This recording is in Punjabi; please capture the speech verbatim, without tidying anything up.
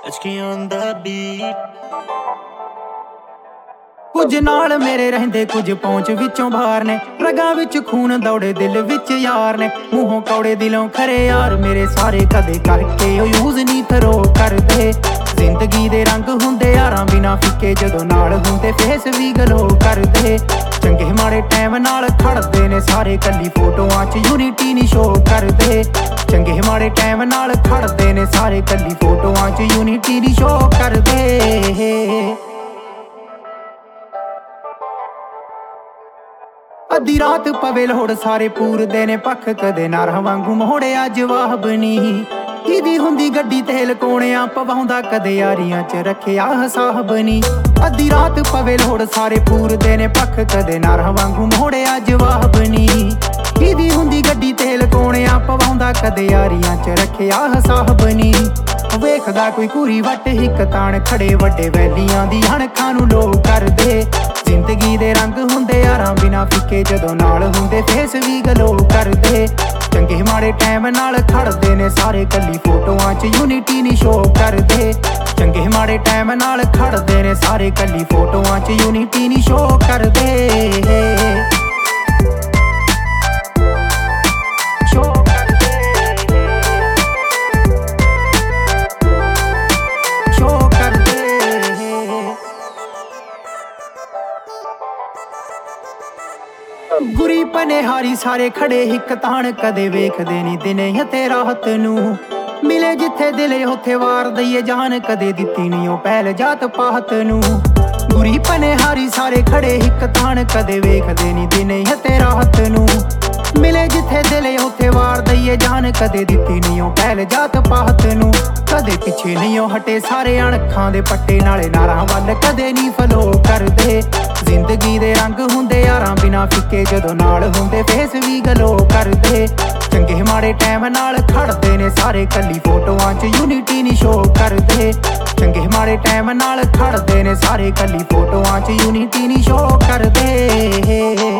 H K on the beat। ਕੁਝ ਨਾਲ ਮੇਰੇ ਰਹਿੰਦੇ ਕੁਝ ਪਹੁੰਚ ਵਿੱਚੋਂ ਬਾਹਰ ਨੇ, ਰਗਾਂ ਵਿੱਚ ਖੂਨ ਦੌੜੇ ਦਿਲ ਵਿੱਚ ਯਾਰ ਨੇ, ਮੂੰਹੋਂ ਕੌੜੇ ਦਿਲੋਂ ਖਰੇ ਯਾਰ ਮੇਰੇ ਸਾਰੇ ਕਦੇ ਕਰਕੇ ਉਹ ਯੂਜ਼ ਨਹੀਂ ਥਰੋ ਕਰਦੇ। ਜ਼ਿੰਦਗੀ ਦੇ ਰੰਗ ਹੁੰਦੇ ਯਾਰਾਂ ਬਿਨਾ ਫਿੱਕੇ, ਜਦੋਂ ਨਾਲ ਹੁੰਦੇ ਫੇਸ ਵੀ ਗਲੋ ਕਰਦੇ। ਚੰਗੇ ਮਾੜੇ ਟਾਈਮ ਨਾਲ ਖੜਦੇ ਨੇ ਸਾਰੇ, ਕੱਲੀ ਫੋਟੋਆਂ 'ਚ ਯੂਨਿਟੀ ਨਹੀਂ ਸ਼ੋ ਕਰਦੇ। ਚੰਗੇ ਮਾੜੇ ਟਾਈਮ ਨਾਲ ਖੜਦੇ ਨੇ ਸਾਰੇ, ਕੱਲੀ ਫੋਟੋਆਂ 'ਚ ਯੂਨਿਟੀ ਨਹੀਂ ਸ਼ੋ ਕਰਦੇ। ਅੱਧੀ ਰਾਤ ਪਵੇ ਲੋੜ ਸਾਰੇ ਪੂਰਦੇ ਨੇ ਪੱਖ, ਕਦੇ ਨਾਰਾਂ ਵਾਂਗੂ ਮੋੜਿਆ ਜਵਾਬ ਨੀ। ਕਿਹਦੀ ਹੁੰਦੀ ਗੱਡੀ ਤੇਲ ਕੋਣਿਆਂ ਪਵਾਉਂਦਾ, ਕਦੇ ਯਾਰੀਆਂ 'ਚ ਰੱਖਿਆ ਹਿਸਾਬ ਨੀ। ਅੱਧੀ ਰਾਤ ਪਵੇ ਲੋੜ ਸਾਰੇ ਪੂਰਦੇ ਨੇ ਪੱਖ, ਕਦੇ ਨਾਰਾਂ ਵਾਂਗੂ ਮੋੜਿਆ ਜਵਾਬ ਨੀ। ਕਿਹਦੀ ਹੁੰਦੀ ਗੱਡੀ ਤੇਲ ਕੋਣਿਆਂ ਪਵਾਉਂਦਾ, ਕਦੇ ਯਾਰੀਆਂ 'ਚ ਰੱਖਿਆ ਹਿਸਾਬ ਨੀ। ਵੇਖਦਾ ਕੋਈ ਕੁਰੀ ਵੱਟ ਹਿੱਕ ਤਾਣ ਖੜੇ, ਵੱਡੇ ਵੈਲੀਆਂ ਦੀ ਅਣਖਾਂ ਨੂੰ ਲੋ ਕਰਦੇ। ਜ਼ਿੰਦਗੀ ਦੇ ਰੰਗ ਹੁੰਦੇ ਯਾਰਾਂ ਬਿਨਾ ਫਿੱਕੇ, ਜਦੋਂ ਨਾਲ ਹੁੰਦੇ ਫੇਸ ਵੀ ਗਲੋ ਕਰਦੇ। ਚੰਗੇ ਮਾੜੇ ਟਾਈਮ ਨਾਲ ਖੜਦੇ ਨੇ ਸਾਰੇ, ਕੱਲੀ ਫੋਟੋਆਂ 'ਚ ਯੂਨਿਟੀ ਨਹੀਂ ਸ਼ੋ ਕਰਦੇ। ਚੰਗੇ ਮਾੜੇ ਟਾਈਮ ਨਾਲ ਖੜਦੇ ਨੇ ਸਾਰੇ, ਕੱਲੀ ਫੋਟੋਆਂ 'ਚ ਯੂਨਿਟੀ ਨਹੀਂ ਸ਼ੋ ਕਰਦੇ। ਗੁਰੀ ਪਨੇਹਾਰੀ ਸਾਰੇ ਖੜੇ ਹਿੱਕ ਤਾਣ, ਕਦੇ ਵੇਖਦੇ ਨੀ ਦਿਨੇ ਅਤੇ ਰਾਤ ਨੂੰ। ਮਿਲੇ ਜਿੱਥੇ ਦਿਲੇ ਉੱਥੇ ਵਾਰ ਦਈਏ ਜਾਨ, ਕਦੇ ਦਿੱਤੀ ਨੀ ਉਹ ਪਹਿਲ ਜਾਤ ਪਾਤ ਨੂੰ। ਗੁਰੀ ਪਨੇਹਾਰੀ ਸਾਰੇ ਖੜੇ ਹਿੱਕ ਤਾਣ, ਕਦੇ ਵੇਖਦੇ ਨੀ ਦਿਨੇ ਅਤੇ ਰਾਤ ਨੂੰ। ਮਿਲੇ ਜਿੱਥੇ ਦਿਲੇ ਉੱਥੇ ਵਾਰ ਦਈਏ ਜਾਨ, ਕਦੇ ਦਿੱਤੀ ਨੀ ਉਹ ਪਹਿਲ ਜਾਤ ਪਾਤ ਨੂੰ। ਕਦੇ ਪਿੱਛੇ ਨਹੀਂ ਉਹ ਹਟੇ ਸਾਰੇ ਅਣਖਾਂ ਦੇ ਪੱਟੇ, ਨਾਲੇ ਨਾਰਾਂ ਵੱਲ ਕਦੇ ਨਹੀਂ ਫਲੋ ਕਰਦੇ। ਜ਼ਿੰਦਗੀ ਦੇ ਰੰਗ ਹੁੰਦੇ ਯਾਰਾਂ ਬਿਨਾ ਫਿੱਕੇ, ਜਦੋਂ ਨਾਲ ਹੁੰਦੇ ਫੇਸ ਵੀ ਗਲੋ ਕਰਦੇ। ਚੰਗੇ ਮਾੜੇ ਟਾਈਮ ਨਾਲ ਖੜਦੇ ਨੇ ਸਾਰੇ, ਕੱਲੀ ਫੋਟੋਆਂ 'ਚ ਯੂਨਿਟੀ ਨਹੀਂ ਸ਼ੋ ਕਰਦੇ। ਚੰਗੇ ਮਾੜੇ ਟਾਈਮ ਨਾਲ ਖੜਦੇ ਨੇ ਸਾਰੇ, ਕੱਲੀ ਫੋਟੋਆਂ 'ਚ ਯੂਨਿਟੀ ਨਹੀਂ ਸ਼ੋ ਕਰਦੇ।